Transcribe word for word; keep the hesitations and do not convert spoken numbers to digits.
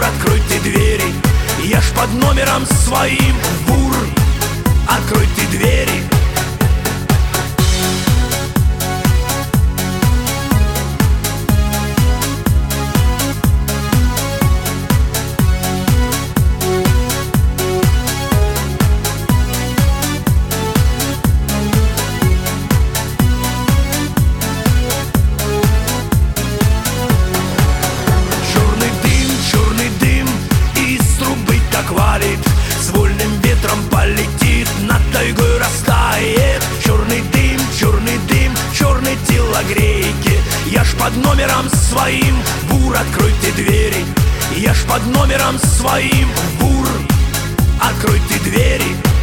откройте двери. Я ж под номером своим, бур, откройте двери. С вольным ветром полетит, над тайгой растает. Черный дым, черный дым, черные телогрейки. Я ж под номером своим, бур, откройте двери. Я ж под номером своим, бур, откройте двери.